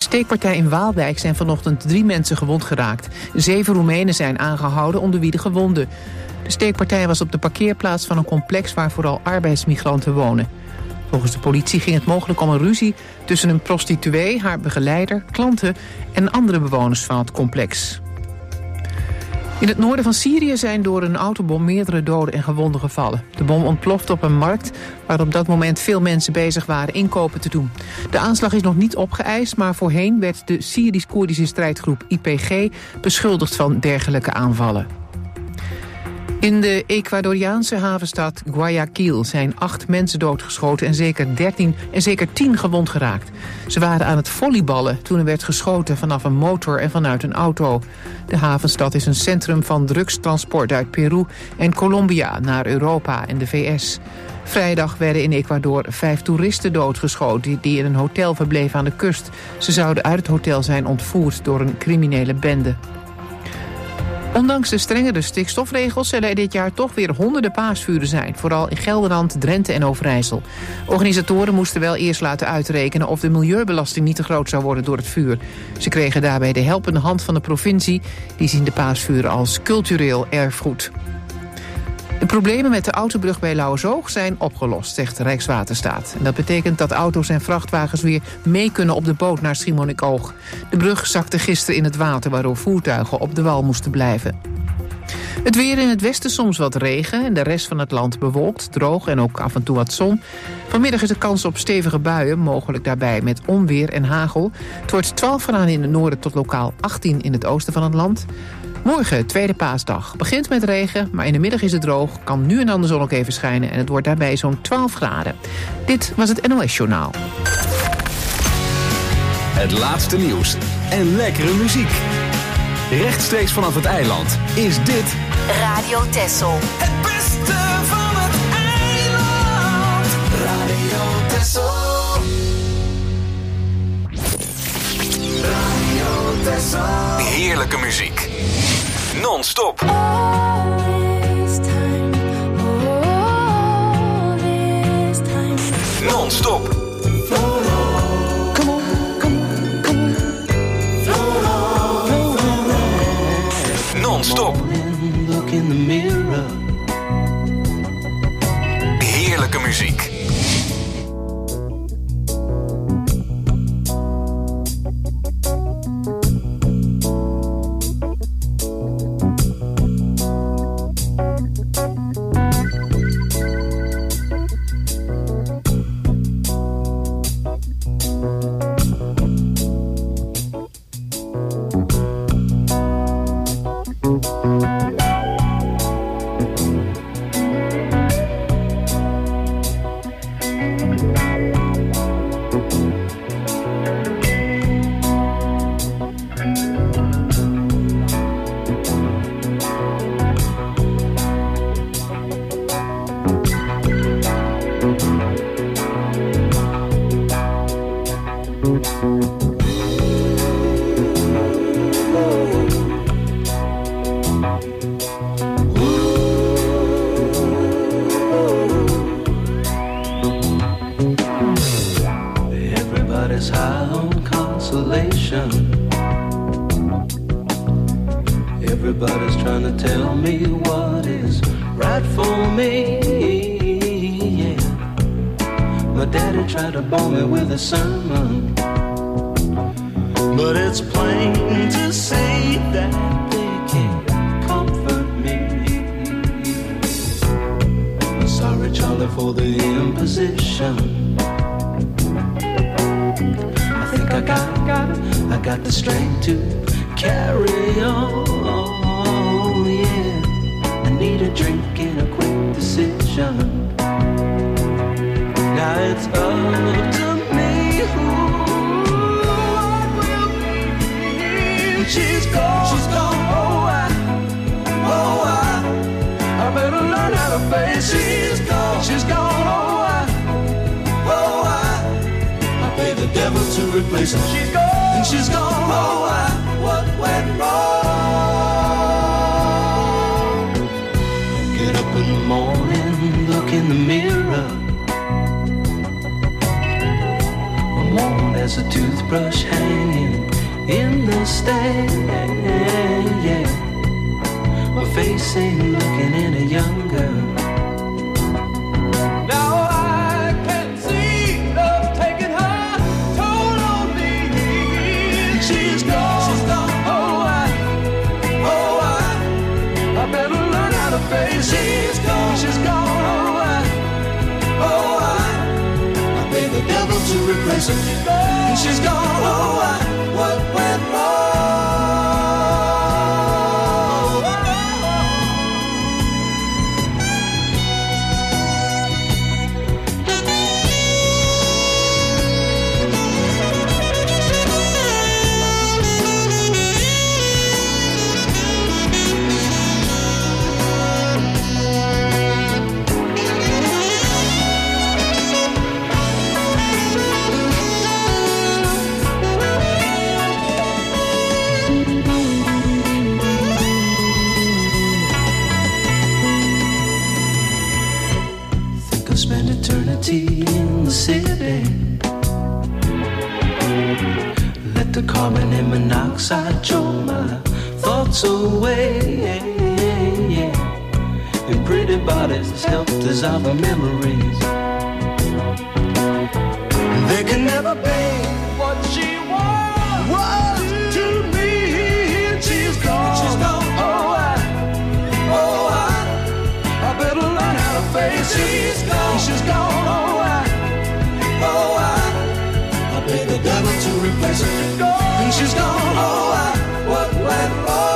steekpartij in Waalwijk zijn vanochtend 3 mensen gewond geraakt. 7 Roemenen zijn aangehouden, onder wie de gewonden. De steekpartij was op de parkeerplaats van een complex waar vooral arbeidsmigranten wonen. Volgens de politie ging het mogelijk om een ruzie tussen een prostituee, haar begeleider, klanten en andere bewoners van het complex. In het noorden van Syrië zijn door een autobom meerdere doden en gewonden gevallen. De bom ontplofte op een markt waar op dat moment veel mensen bezig waren inkopen te doen. De aanslag is nog niet opgeëist, maar voorheen werd de Syrisch-Koerdische strijdgroep YPG beschuldigd van dergelijke aanvallen. In de Ecuadoriaanse havenstad Guayaquil zijn 8 mensen doodgeschoten en zeker 10 gewond geraakt. Ze waren aan het volleyballen toen er werd geschoten vanaf een motor en vanuit een auto. De havenstad is een centrum van drugstransport uit Peru en Colombia naar Europa en de VS. Vrijdag werden in Ecuador 5 toeristen doodgeschoten die in een hotel verbleven aan de kust. Ze zouden uit het hotel zijn ontvoerd door een criminele bende. Ondanks de strengere stikstofregels zullen er dit jaar toch weer honderden paasvuren zijn. Vooral in Gelderland, Drenthe en Overijssel. Organisatoren moesten wel eerst laten uitrekenen of de milieubelasting niet te groot zou worden door het vuur. Ze kregen daarbij de helpende hand van de provincie. Die zien de paasvuren als cultureel erfgoed. De problemen met de autobrug bij Lauwersoog zijn opgelost, zegt Rijkswaterstaat. En dat betekent dat auto's en vrachtwagens weer mee kunnen op de boot naar Schiermonnikoog. De brug zakte gisteren in het water, waardoor voertuigen op de wal moesten blijven. Het weer in het westen soms wat regen en de rest van het land bewolkt, droog en ook af en toe wat zon. Vanmiddag is de kans op stevige buien, mogelijk daarbij met onweer en hagel. Het wordt 12 graden in het noorden tot lokaal 18 in het oosten van het land. Morgen, tweede paasdag, begint met regen, maar in de middag is het droog. Kan nu en dan de zon ook even schijnen en het wordt daarbij zo'n 12 graden. Dit was het NOS Journaal. Het laatste nieuws en lekkere muziek. Rechtstreeks vanaf het eiland is dit Radio Texel. Het beste van het eiland. Radio Texel. Radio Texel. heerlijke muziek. Non-stop. Non-stop. Non-stop. Heerlijke muziek. There's a toothbrush hanging in the stand. Yeah. My face ain't looking any younger. Now I can see love taking her toll on me. She's gone. She's gone. I better learn how to face it. She's gone. She's gone. I pay the devil to replace her. She's gone. What went wrong? Spend eternity in the city. Let the carbon and monoxide choke my thoughts away. And pretty bodies help dissolve the memories. They can never be what she was to me. She's gone. She's gone. I better learn how to face it. She's gone, I pay the devil to replace her. And she's gone, what went wrong?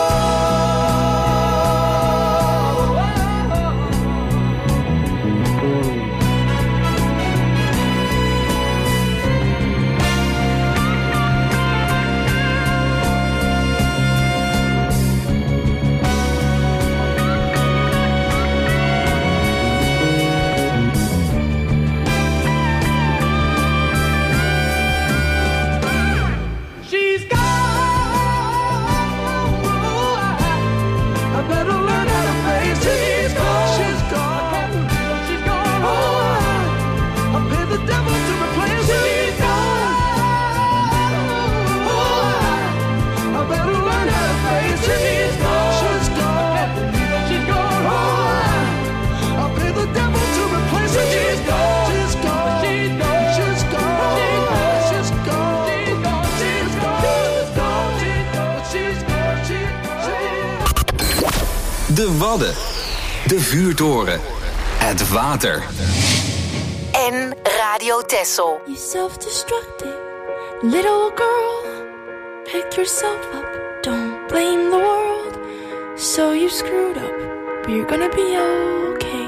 De Wadden, de vuurtoren, het water. En Radio Texel. You self-destructive little girl, pick yourself up, don't blame the world. So you screwed up, but you're gonna be okay.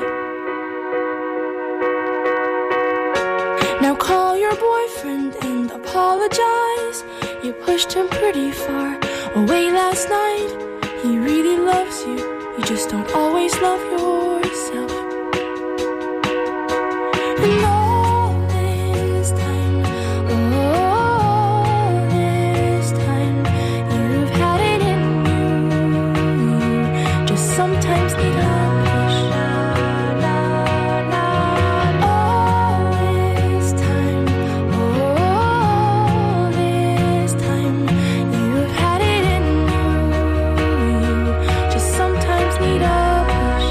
Now call your boyfriend and apologize. You pushed him pretty far away last night. He really loves you. You just don't always love yourself. And all this time, you've had it in you. Just sometimes need a push. All this time, you've had it in you. Just sometimes need a push.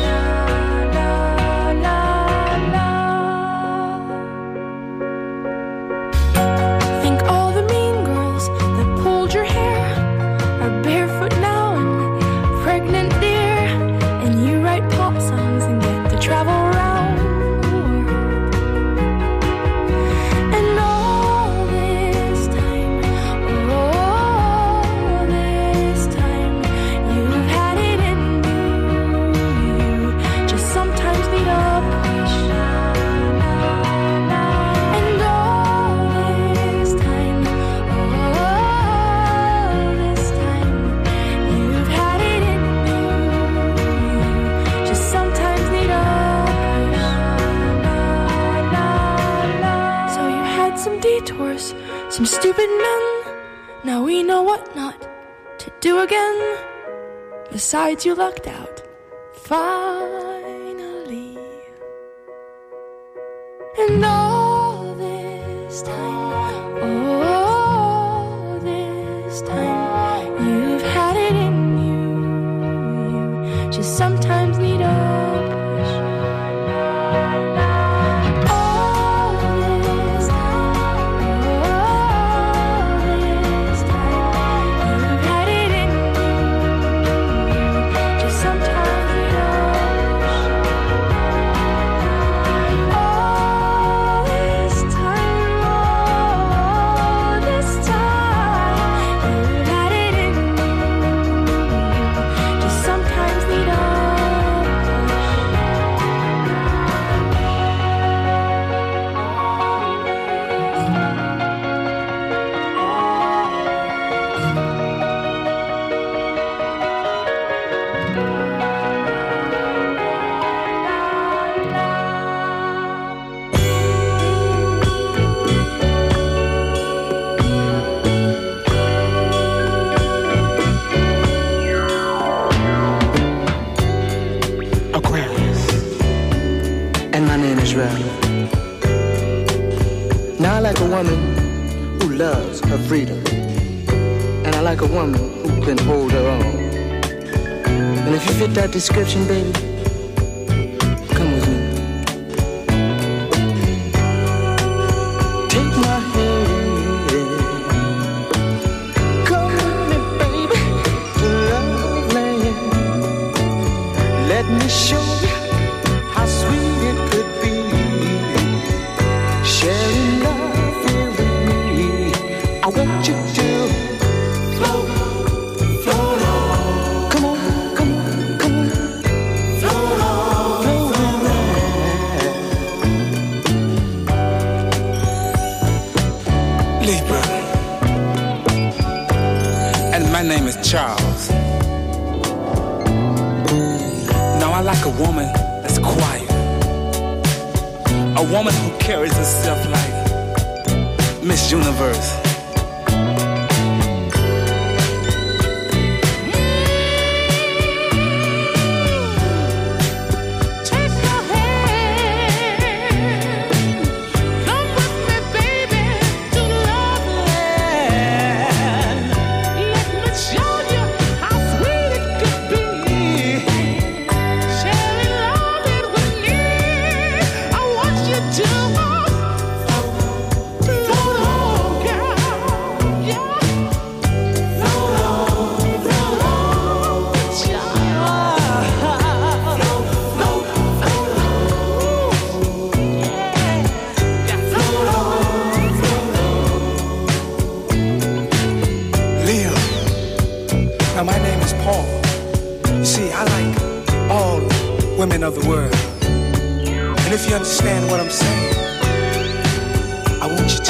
Think all the mean girls that pulled your hair are barefoot now and pregnant, dear. And you write pop songs and get to travel around the world. And all this time, you've had it in you. Just sometimes need a push. And all this time, you've had it in you. Just sometimes need a push. So you had some detours, some stupid men. Now we know what not to do again. Besides, you lucked out. Finally. And all this time, just sometimes need a push. All this time, you've had it in you, just sometimes need a push. All this time, you've had it in you, just sometimes need a push. Aquarius, and my name is Ralph. Now I like a woman who loves her freedom, and I like a woman who can hold her own. And if you fit that description, baby, come with me. Take my hand, come with me, baby, to love land. Let me show you how sweet it could be, sharing love here with me. I want you to float, float on. Come on, come on, come on. Float on, float on. Libra, and my name is Charles. Now I like a woman that's quiet, a woman who carries herself like Miss Universe. Take my hand, come with me, baby, to love land. Let me show you how sweet it could be, sharing love it with me. I want you to float on, girl, yeah. Float on, child. Leo. Now my name is Paul. You see, I like all women of the world. And if you understand what I'm saying, I want you to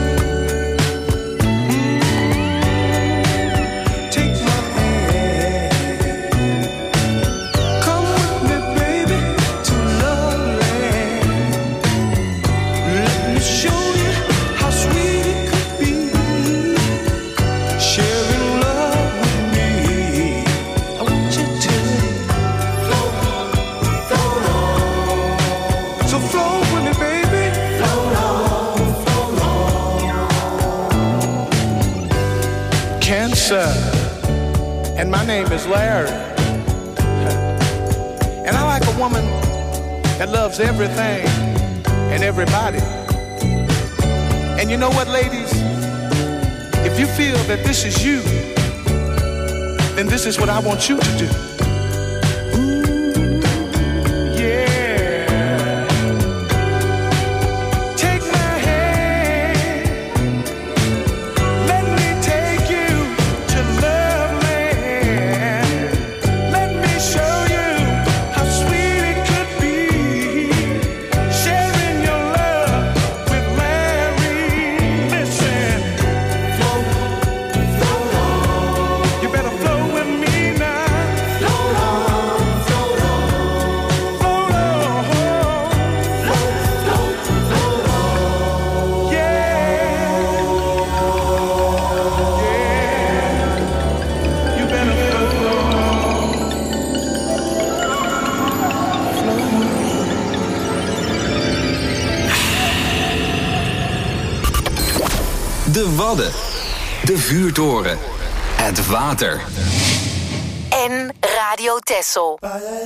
take my hand. Come with me, baby, to love land. Let me show you how sweet it could be, sharing love with me. I want you to float, float on. So float with me, baby. Float on, float on. Cancer, and my name is Larry. And I like a woman that loves everything and everybody. And you know what, ladies? If you feel that this is you, then this is what I want you to do. Yeah. Take my hand. Let me take you to love land. Let me show you how sweet it could be, sharing your love with Larry. Listen, float, float on. You better float with me now. Float on, float on. Float on, float, float, float on. Yeah, yeah. You better float on. De Wadden. De vuurtoren. Het water. En Radio Texel.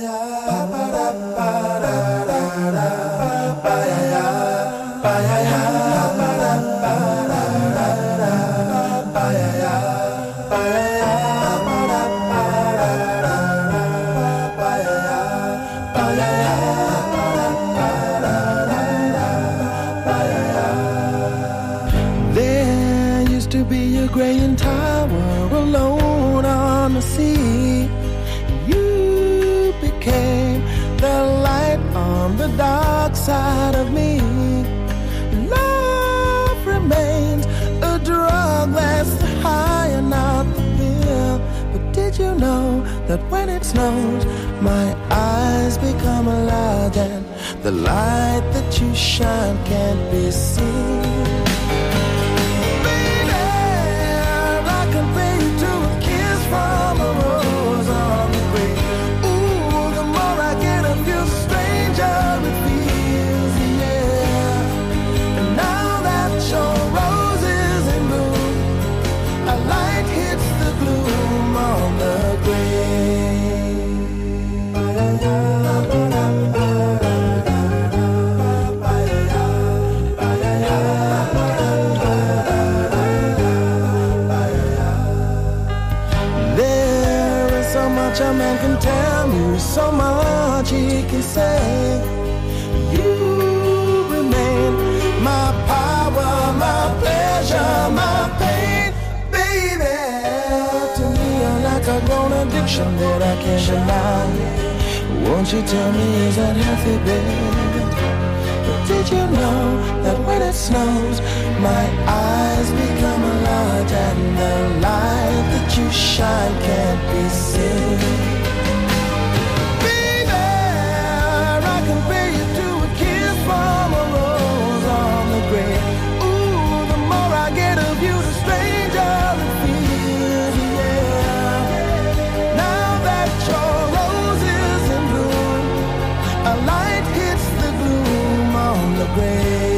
There used to be a graying tower alone on the sea. You became the light on the dark side of me. Love remains a drug that's the high and not the pill. But did you know that when it snows, my eyes become large and the light that you shine can't be seen? From a rose on the grave. Ooh, the more I get of you, the stranger it feels, yeah. And now that your rose is in bloom, a light hits the gloom on the grave. A man can tell you so much he can say. You remain my power, my pleasure, my pain, baby. To me you're like a grown addiction that I can't deny. Won't you tell me, is that healthy, baby? But did you know that when it snows, my eyes become large and the light that you shine can't be seen? Baby, I compare you to a kiss from a rose on the grave. Ooh, the more I get of you, the stranger it feels, yeah. Now that your rose is in bloom, a light hits the gloom on the grave.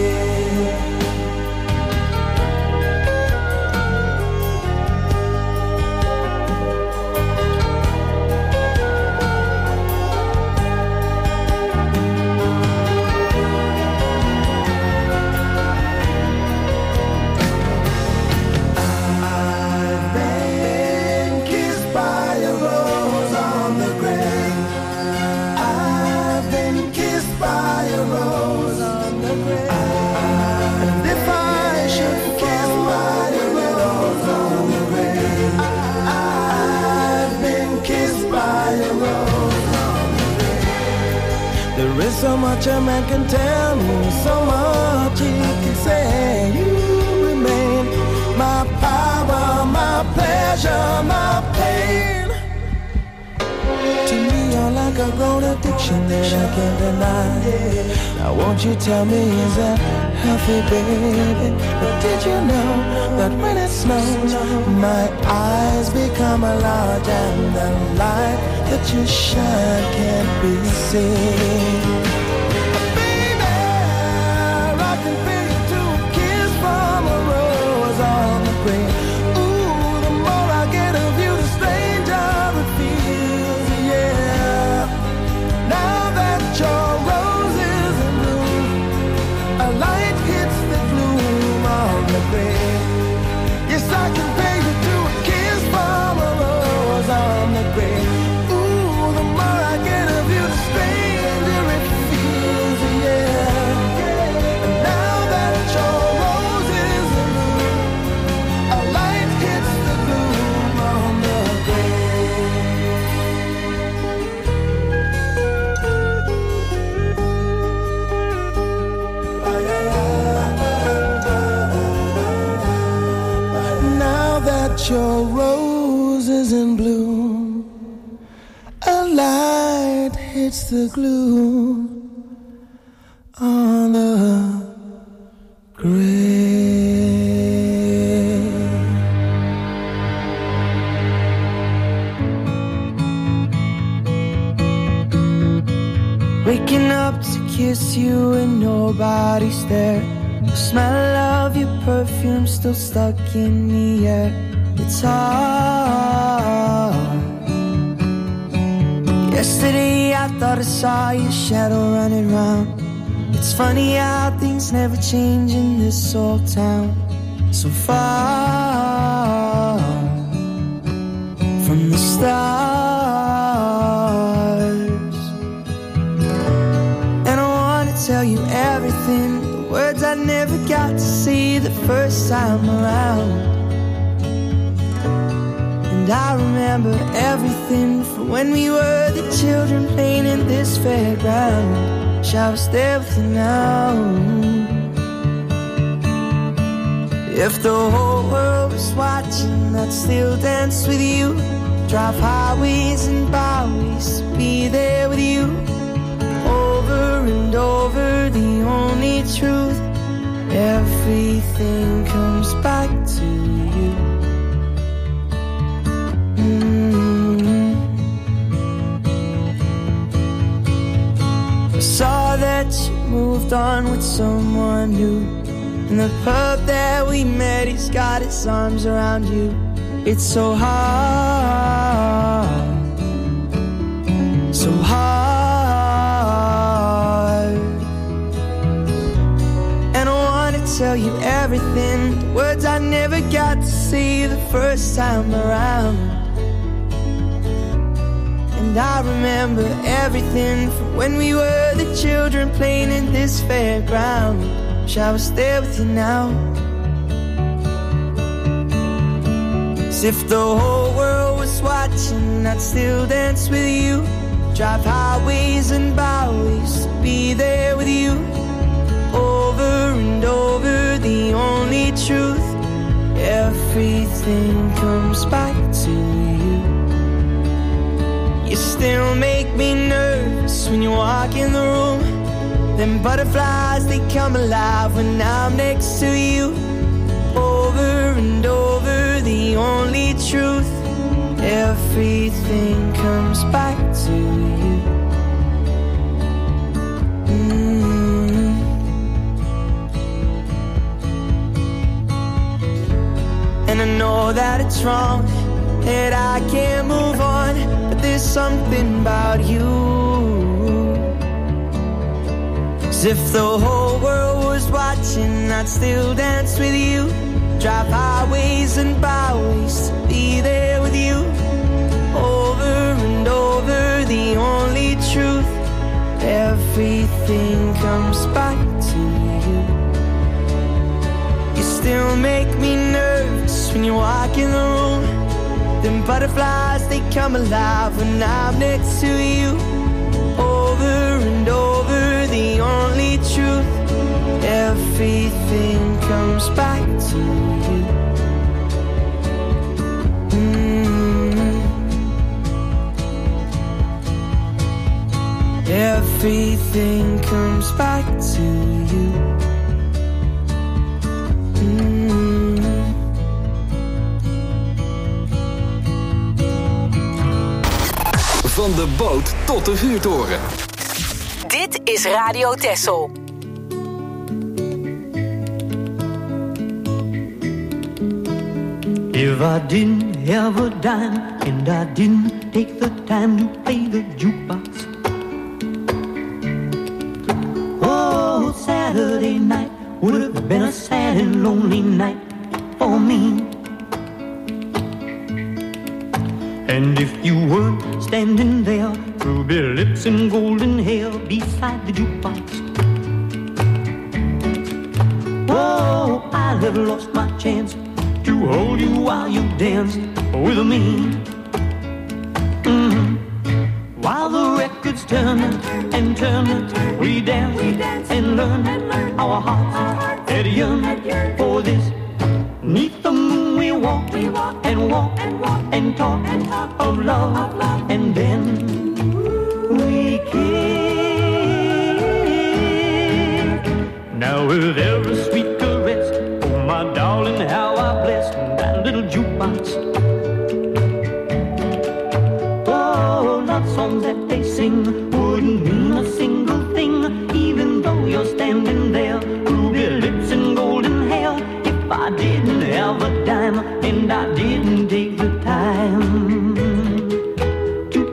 There is so much a man can tell me, so much he can say. You remain my power, my pleasure, my pain. To me you're like a grown addiction that I can't deny. Now won't you tell me, is that healthy, baby? But did you know that when it snows, my eyes become large and the light that you shine can't be seen? Baby, I can feel you to a kiss from a rose on the grave. Ooh, the more I get of you, the stranger it feels, yeah. Now that your rose is in bloom, a light hits the gloom on the grave. Yes, I can pay you to a kiss from a rose on the grave. Ooh, the more I get of you, the stranger it feels, yeah. And now that your rose is in bloom, a light hits the gloom on the grave. Now that your rose is in bloom, a light hits the gloom on the grave. Waking up to kiss you and nobody's there. The smell of your perfume still stuck in the air. It's hard. Yesterday I thought I saw your shadow running round. It's funny how things never change in this old town. So far from the stars. And I wanna tell you everything, the words I never got to see the first time around. And I remember everything from when we were the children playing in this fairground. Shall I stay with you now? If the whole world was watching, I'd still dance with you. Drive highways and byways, be there with you. Over and over, the only truth. Everything comes back to you. I saw that you moved on with someone new. In the pub that we met, he's got his arms around you. It's so hard, so hard. And I wanna tell you everything, the words I never got to see the first time around. And I remember everything from when we were the children playing in this fairground. Shall I stay with you now? As if the whole world was watching, I'd still dance with you. Drive highways and byways, be there with you. Over and over, the only truth. Everything comes back to you. You still make me nervous when you walk in the room. Them butterflies, they come alive when I'm next to you. Over and over, the only truth. Everything comes back to you. And I know that it's wrong, that I can't move on, but there's something about you. As if the whole world was watching, I'd still dance with you. Drive highways and byways, be there with you. Over and over, the only truth. Everything comes back to you. You still make me nervous when you walk in the room. Them butterflies, they come alive when I'm next to you. Over and over, the only truth. Everything comes back to you. Everything comes back to you. Van de boot tot de vuurtoren. Dit is Radio Texel. If I didn't have a dime and I didn't take the time to play the jukebox, oh, Saturday night would have been a sad and lonely night for me. And if you weren't standing there, ruby lips and golden hair beside the jukebox, oh, I'd have lost my chance to hold you while you danced with me. While the records turn and turn, we dance and learn our hearts had yearned for this. 'Neath the moon we walk and talk of love, and then we kiss. Now with every sweet caress, oh my darling, how I bless that little jukebox. Oh, love songs that they sing wouldn't mean a single thing, even though you're standing there, ruby lips and golden hair. If I didn't have a dime and I didn't take the time to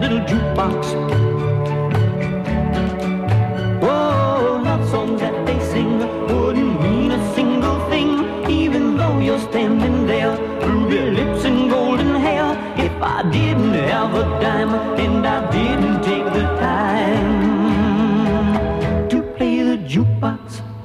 little jukebox. Oh, love songs that they sing wouldn't mean a single thing, even though you're standing there, ruby lips and golden hair. If I didn't have a dime and I didn't take the time to play the jukebox.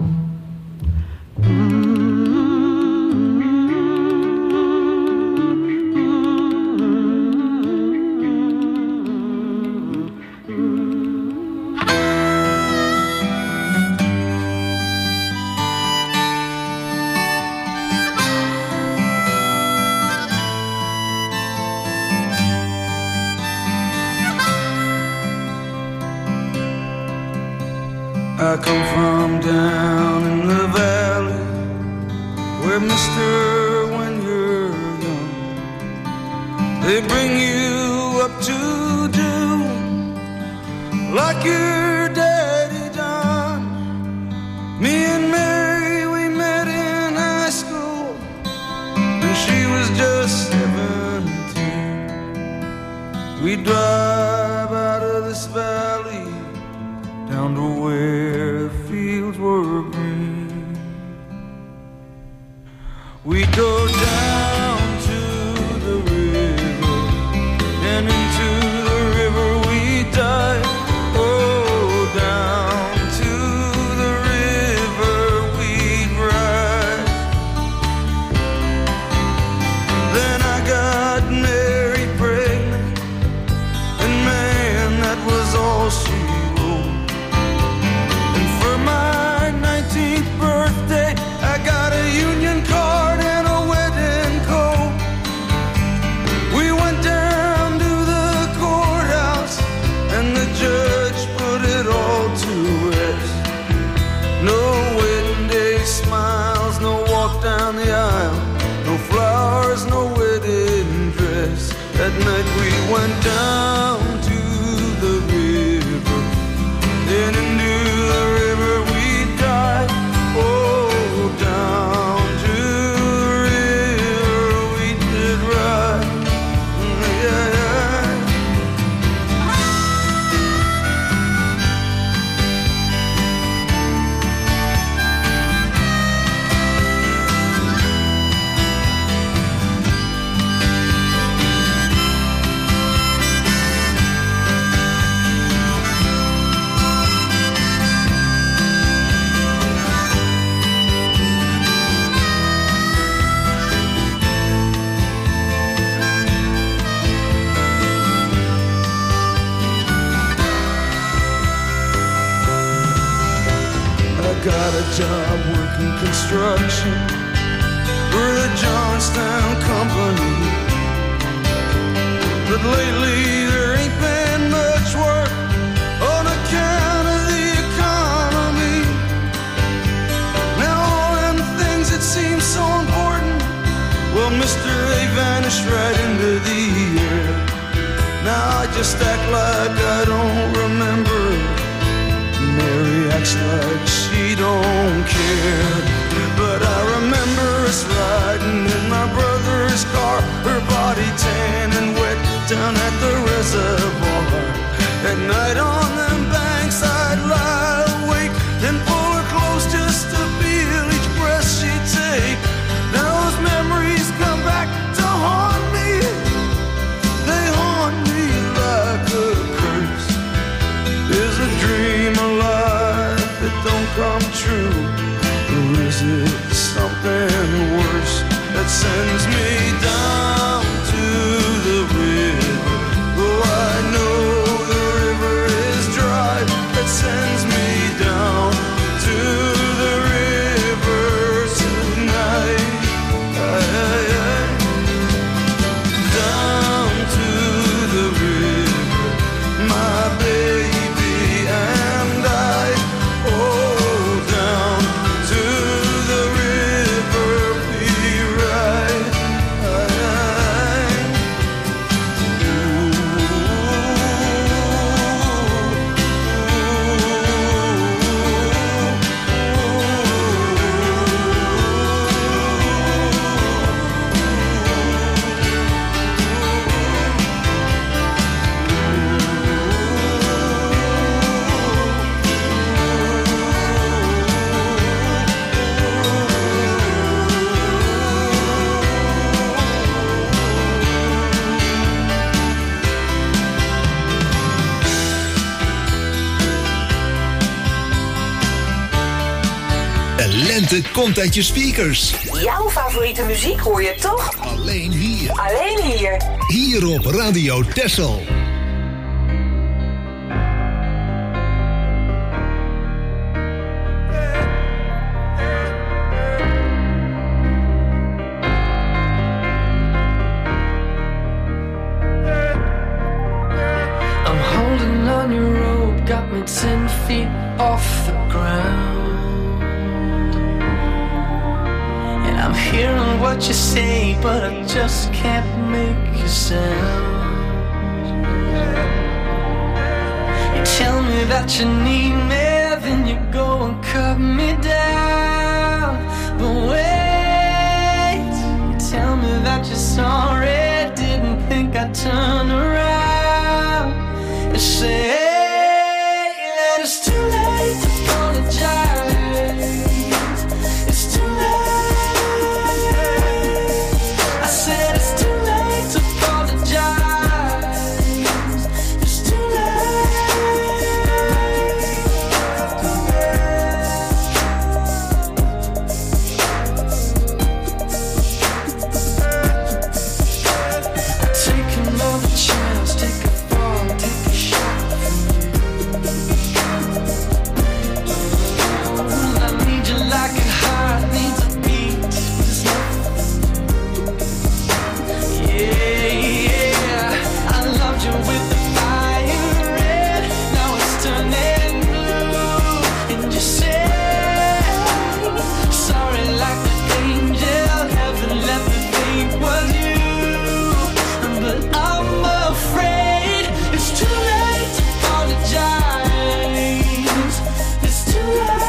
I come from down in the valley, where mister, when you're young, they bring you up to do like your daddy done. Me and Mary, we met in high school when she was just 17. We drive out of this valley down to where the fields were green. We go down to the river, and into the river we dive. Oh, down to the river we'd ride. Then I got Mary pregnant, and man, that was all she wrote. For my 19th birthday, I got a union card and a wedding coat. We went down to the courthouse, and the judge put it all to rest. No wedding day smiles, no walk down the aisle, no flowers, no wedding dress. That night we went down to the river, then into the river we dive. Oh, down to the river we did ride. Yeah, yeah. Got a job working construction for the Johnstown Company, but lately there ain't been much work on account of the economy. Now all them things that seem so important, well, mister, they vanish right into the air. Now I just act like I don't remember. Mary acts like she don't care, but I remember us riding in my brother's car, her body tan and wet down at the reservoir. At night on them banks I'd lie awake, then pull her close just to feel each breath she'd take. Now those memories come back to haunt me, they haunt me like a curse. Is a dream alive that don't come true, or is it something worse that sends me down to the river? Oh, I know the river is dry, that sends me down to the river tonight. Down to the river, my baby and I. Oh, down to the river we ride. Lente komt uit je speakers. Jouw favoriete muziek hoor je toch? Alleen hier. Alleen hier. Hier op Radio Texel. I'm holding on your rope, got me 10 feet off the ground. And I'm hearing what you say, but I just can't make a sound. You tell me that you need me, then you go and cut me down. But wait, you tell me that you're sorry, didn't think I'd turn around. You say that it's too late to apologize. It's too late. I said it's too late to apologize. It's too take another chance, take a fall, take a shot from you. I need you like a heart needs a beat. Yeah, yeah. I loved you with the fire red. Now it's turning blue. And you say sorry like the angel. Heaven let me think was you. But I'm afraid it's too late to apologize. It's too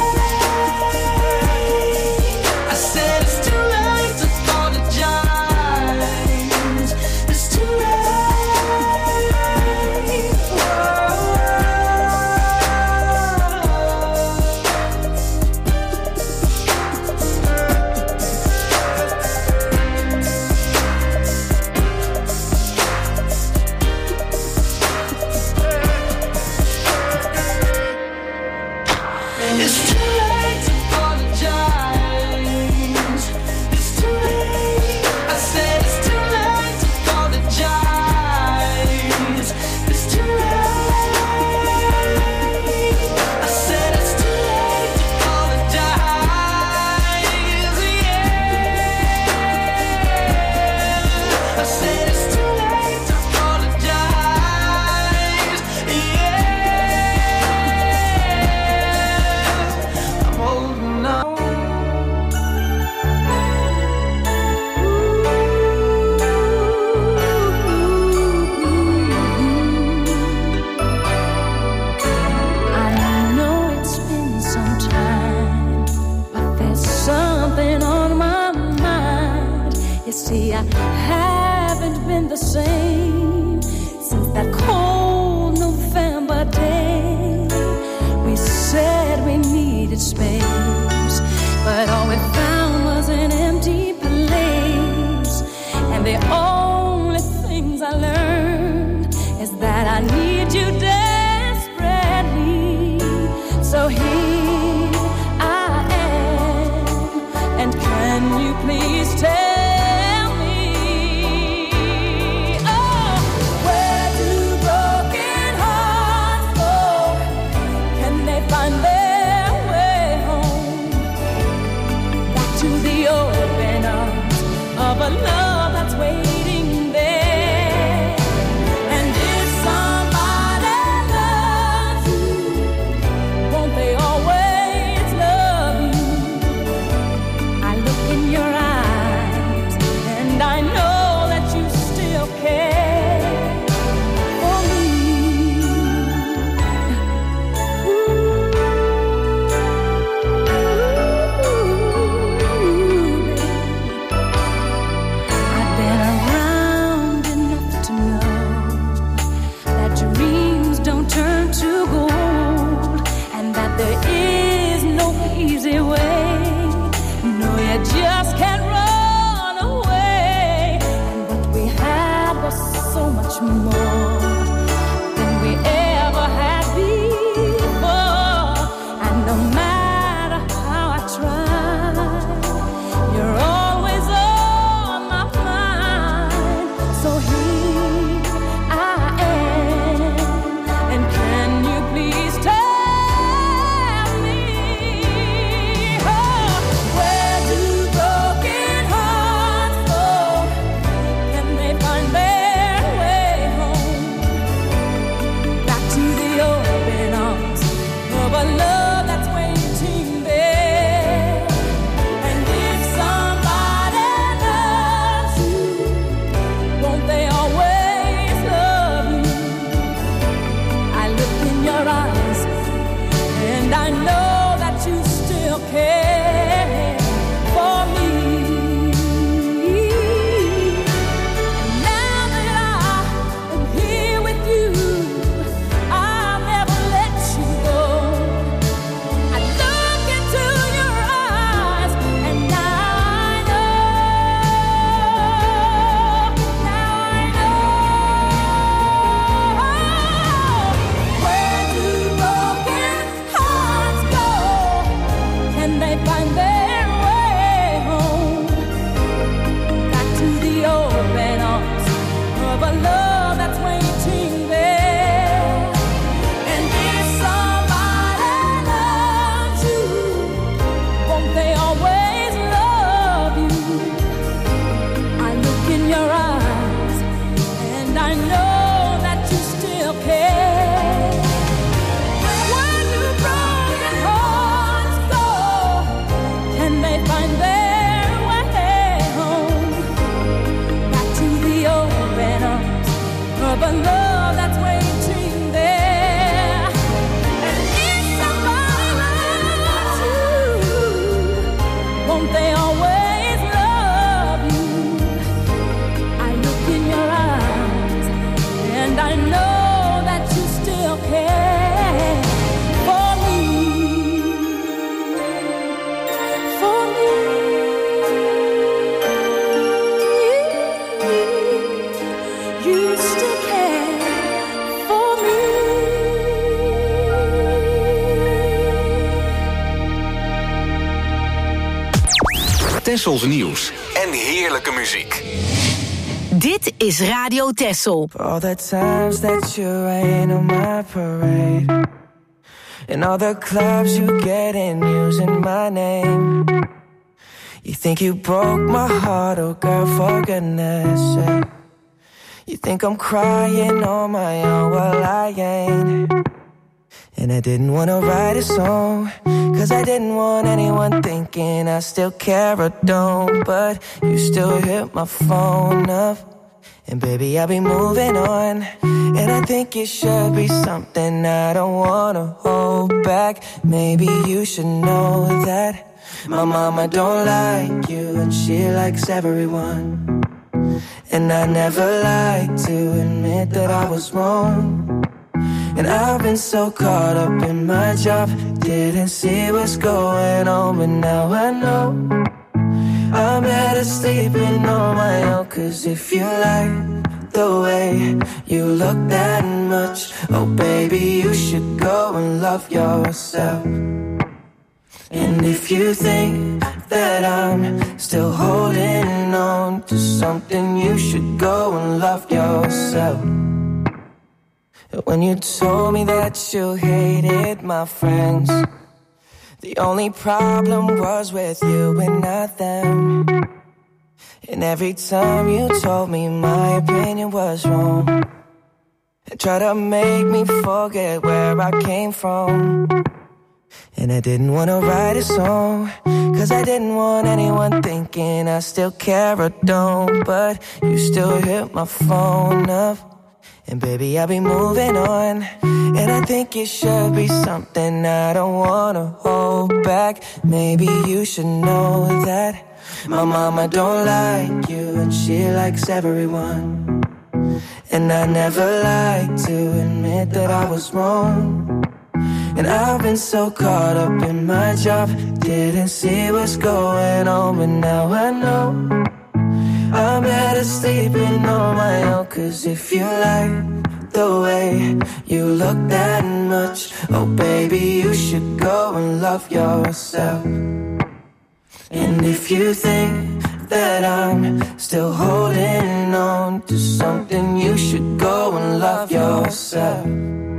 late. I said it's too late to apologize. It's too late. It's too late to apologize. It's too late. I said it's too late to apologize. It's too late. I said it's too late to apologize. Yeah. I said it's too late to apologize. Yeah. I'm holding on. I know it's been some time, but there's something on my mind. You see, I haven't been the same since that cold November day. We said we needed space, but all we found was an empty place. And the only things I learned is that I need you desperately. So here I am, and can you please tell me, oh, where do broken hearts go? Can they find their way home? Back to the open arms of a love that's waiting there. And if somebody loves you, won't they always love you? I look in your eyes and I know that you still care for me. I've been around enough to know that dreams don't turn to gold, and that there is no easy way. No, you just can't run away. And what we had was so much more than we ever had before. And no matter how I try, I know that you still care for me. Now that I am here with you, I'll never let you go. I look into your eyes and now I know. Where do broken hearts go? Can they find their way home? Back to the open arms of a love that's waiting there. And if somebody loves you, won't they always love you? I look in your eyes and I know that you still care. Where do broken hearts go? Can they find their way home? Back to the open arms of a love that's waiting there. And if somebody loves you, won't they always love you? I look in your eyes and I know that you still care for me. For me. You still care for me. Tessels nieuws en heerlijke muziek. Dit is Radio Tessel. All the times that you rain on my parade, and all the clubs you get in using my name. You think you broke my heart, oh girl, for goodness sake. You think I'm crying on my own, well I ain't. And I didn't wanna write a song, cause I didn't want anyone thinking I still care or don't. But you still hit my phone up, and baby I'll be moving on. And I think it should be something I don't wanna hold back. Maybe you should know that my mama don't like you and she likes everyone. And I never like to admit that I was wrong. And I've been so caught up in my job, didn't see what's going on, but now I know I'm better sleeping on my own. Cause if you like the way you look that much, oh baby, you should go and love yourself. And if you think that I'm still holding on to something, you should go and love yourself. When you told me that you hated my friends, the only problem was with you and not them. And every time you told me my opinion was wrong, and tried to make me forget where I came from. And I didn't want to write a song, cause I didn't want anyone thinking I still care or don't. But you still hit my phone up, and baby I'll be moving on. And I think it should be something I don't wanna hold back. Maybe you should know that my mama don't like you and she likes everyone. And I never like to admit that I was wrong. And I've been so caught up in my job, didn't see what's going on, but now I know I'm better sleeping on my own. Cause if you like the way you look that much, oh baby, you should go and love yourself. And if you think that I'm still holding on to something, you should go and love yourself.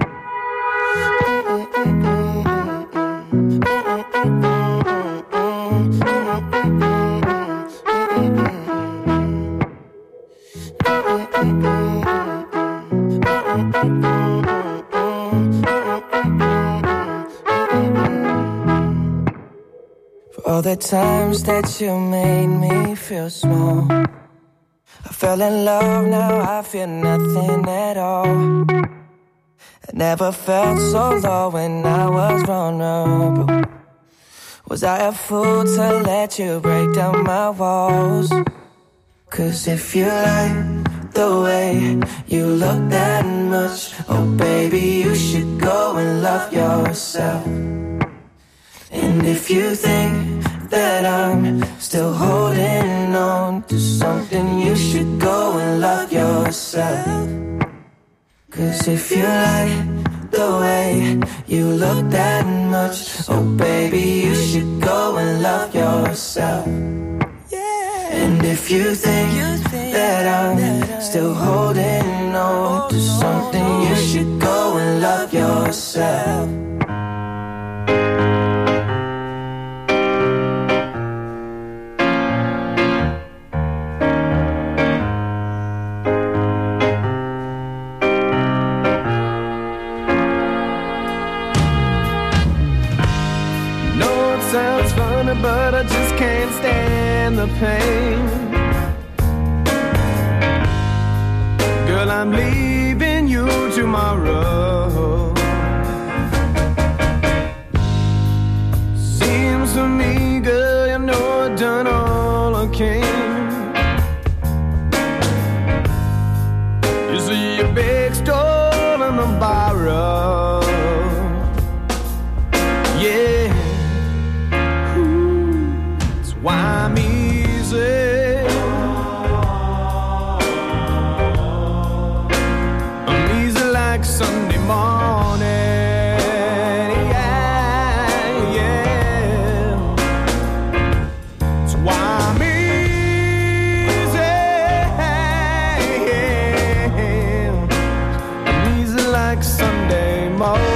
For all the times that you made me feel small, I fell in love, now I feel nothing at all. Never felt so low when I was vulnerable. Was I a fool to let you break down my walls? 'Cause if you like the way you look that much, oh baby, you should go and love yourself. And if you think that I'm still holding on to something, you should go and love yourself. 'Cause if you like the way you look that much, oh baby, you should go and love yourself. And if you think that I'm still holding on to something, you should go and love yourself. Sounds funny, but I just can't stand the pain. Girl, I'm leaving you tomorrow. Seems to me, girl, you know I've done all I can. You see your big stole and a borrow. Yeah. Why I'm easy, I'm easy like Sunday morning, yeah, yeah. That's why I'm easy, I'm easy like Sunday morning.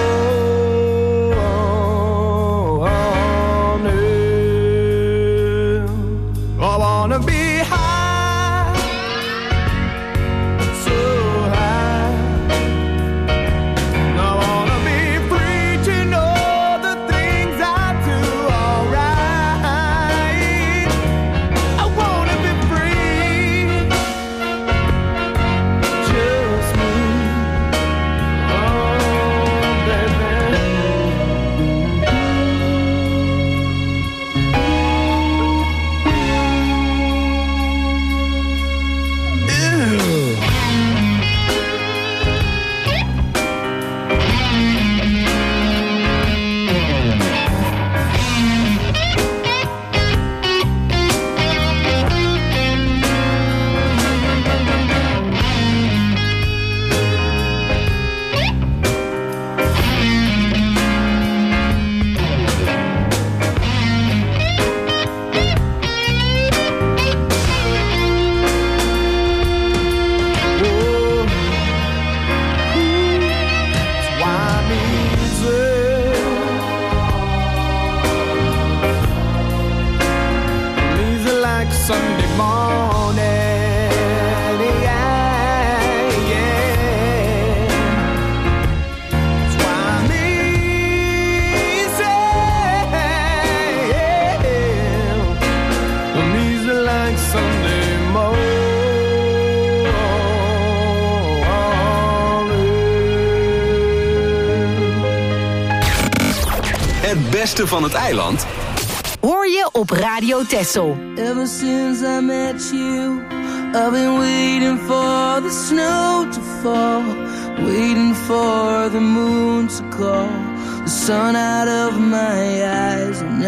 Het beste van het eiland hoor je op Radio Texel. Ever since I met you, I've been waiting for the snow to fall, waiting for the moon to call the sun out of my eyes, and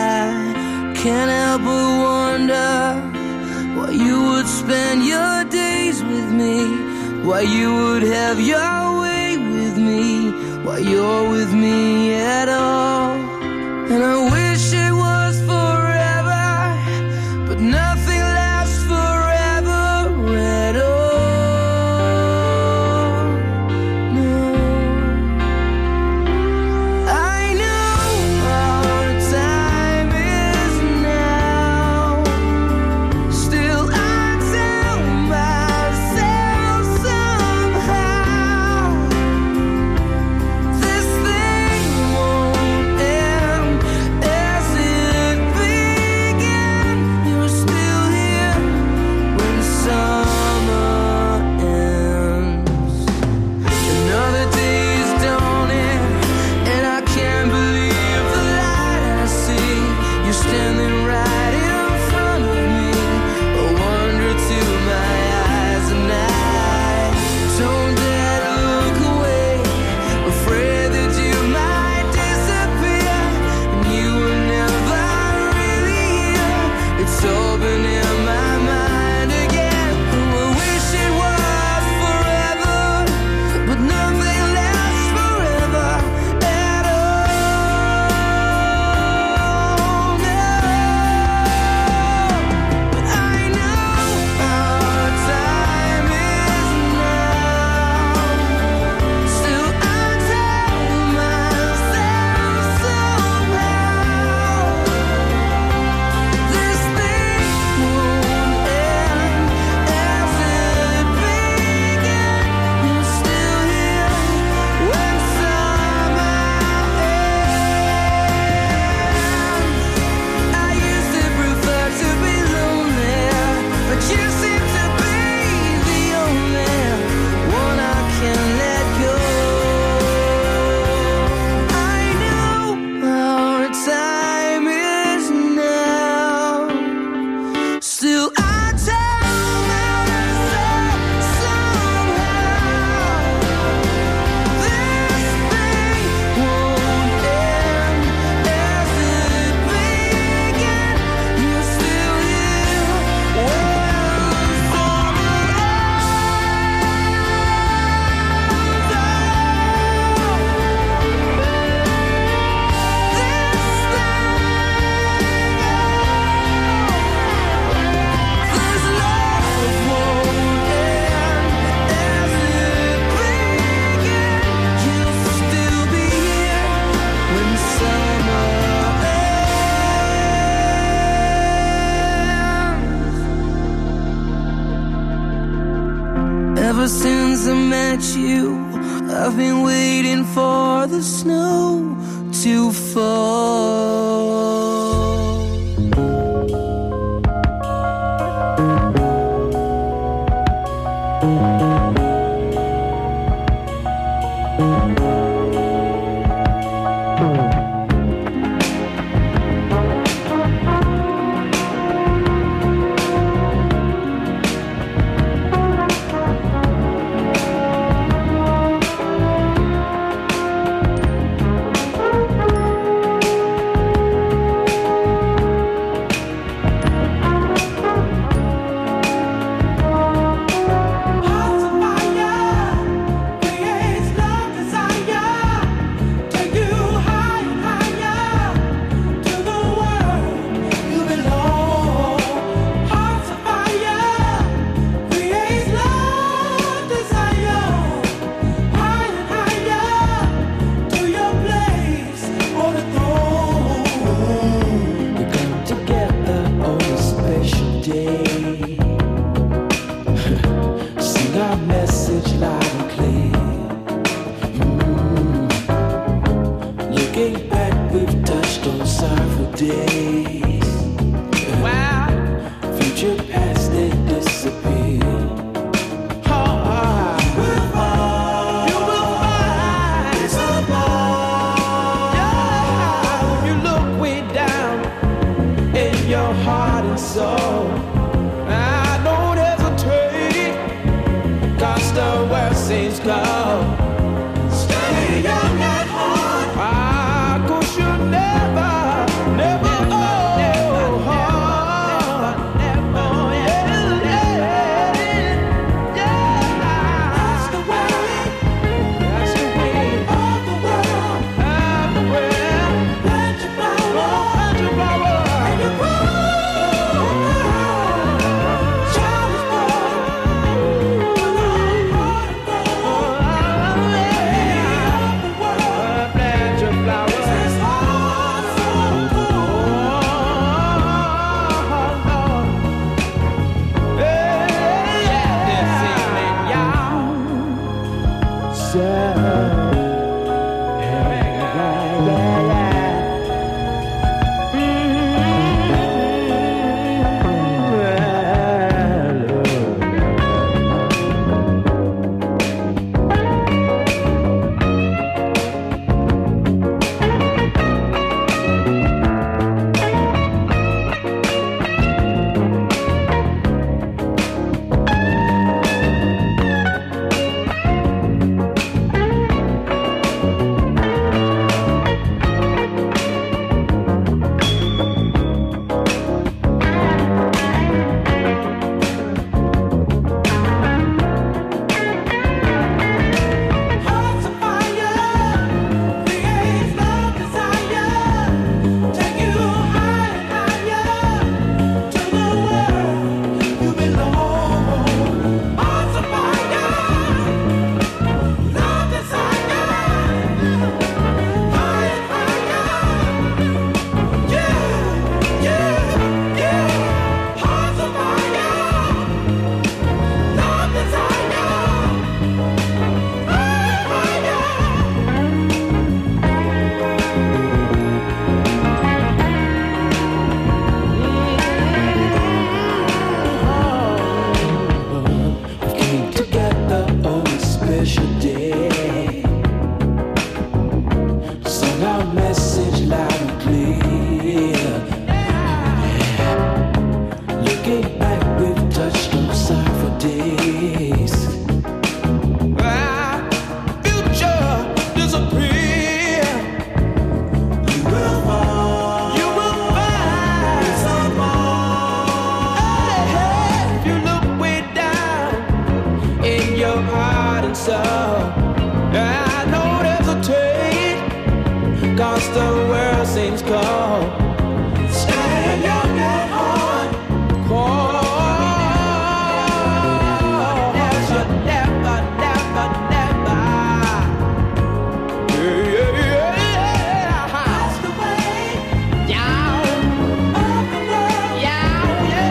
I can't help but wonder why you would spend your days with me, why you would have your way with me, why you're with me at all. And I wish it was forever, but nothing lasts forever at all. No, I know our time is now. Still I tell myself somehow this thing you. I've been waiting for the snow to fall.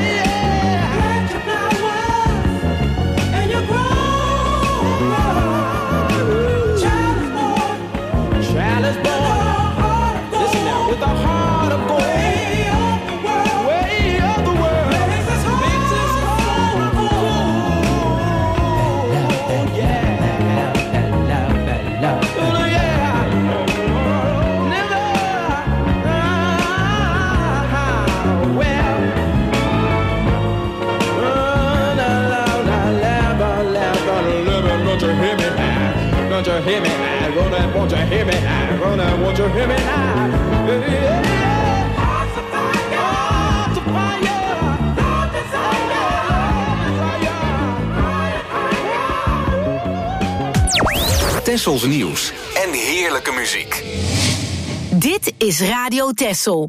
Oh, child is born. Listen now, with a heart of gold. Way of the world. Makes us whole. Yeah. Don't you hear me now? Don't you hear me now? Gonna won't you hear me now? Gonna won't you hear me now? Hearts of fire, hearts of fire, no desire. Tessels nieuws en heerlijke muziek. Dit is Radio Tessel.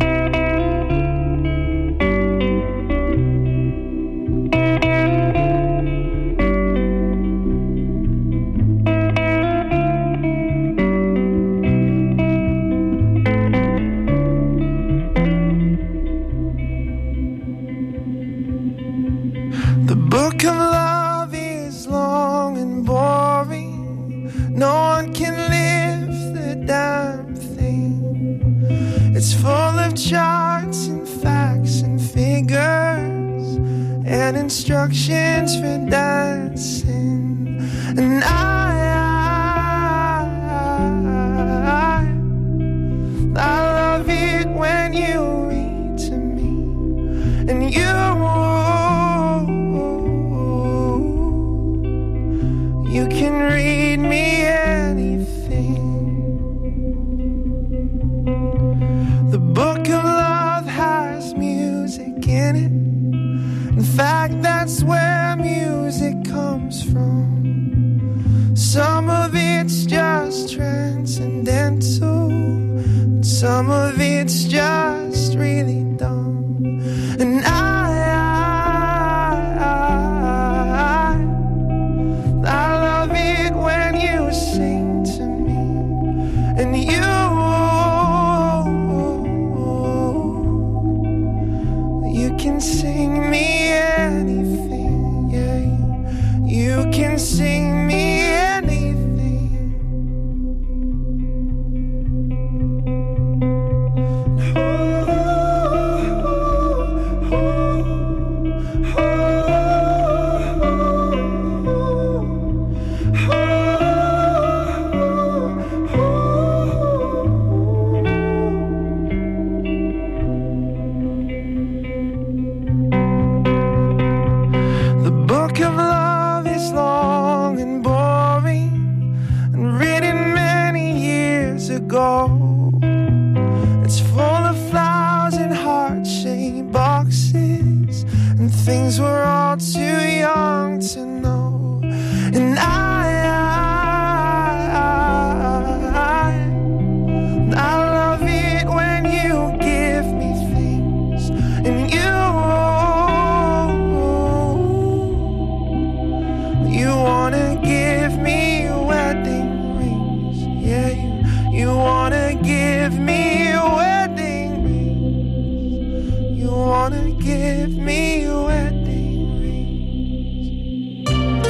Instructions for dancing, and I love it when you read to me, and you can read me anything. The book of love has music in it. In fact, that's where music comes from. Some of it's just transcendental, and some of it's just really dumb. And I love it when you sing to me, and you can sing me anything, yeah. You can sing me anything. It's full of flowers and heart-shaped boxes and things we're all too young to know. And I love it when you give me things, and you wanna give me wedding rings, yeah. You wanna give me wedding rings. You wanna give me wedding rings.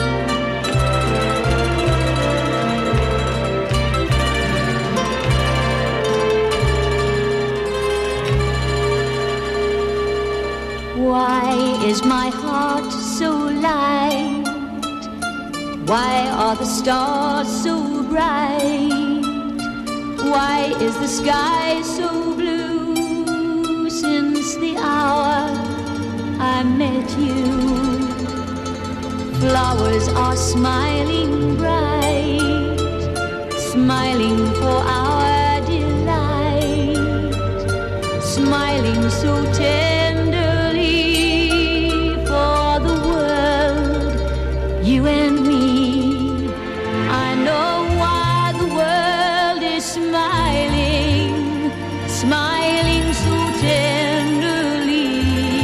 Why is my heart so light? Why are the stars so bright? Why is the sky so blue since the hour I met you? Flowers are smiling bright, smiling for our delight, smiling so tenderly for the world, you and me. I know why the world is smiling, smiling so tenderly.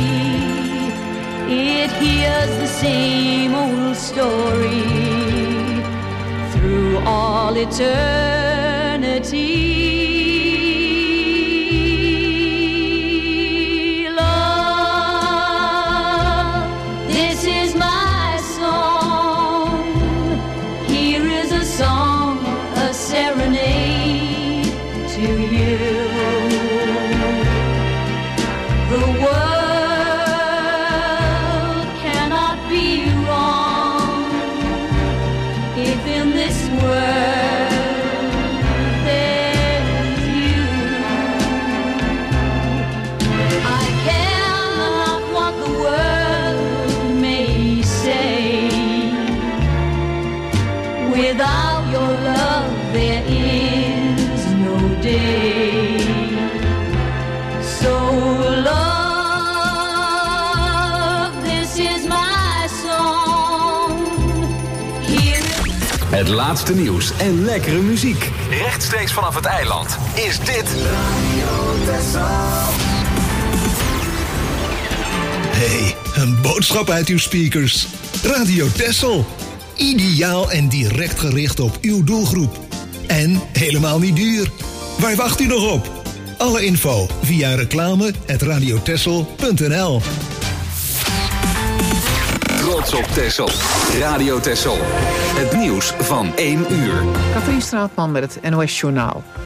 It hears the same old story through all eternity. to you. The world cannot be wrong if in this world there's you. I care not what the world may say. Without your love there is no day. So love, this is my song. Het laatste nieuws en lekkere muziek. Rechtstreeks vanaf het eiland is dit Hey, een boodschap uit uw speakers. Radio Texel. Ideaal en direct gericht op uw doelgroep. En helemaal niet duur. Waar wacht u nog op? Alle info via reclame@radiotexel.nl. Trots op Texel. Radio Texel. Het nieuws van 1 uur. Katrien Straatman met het NOS Journaal.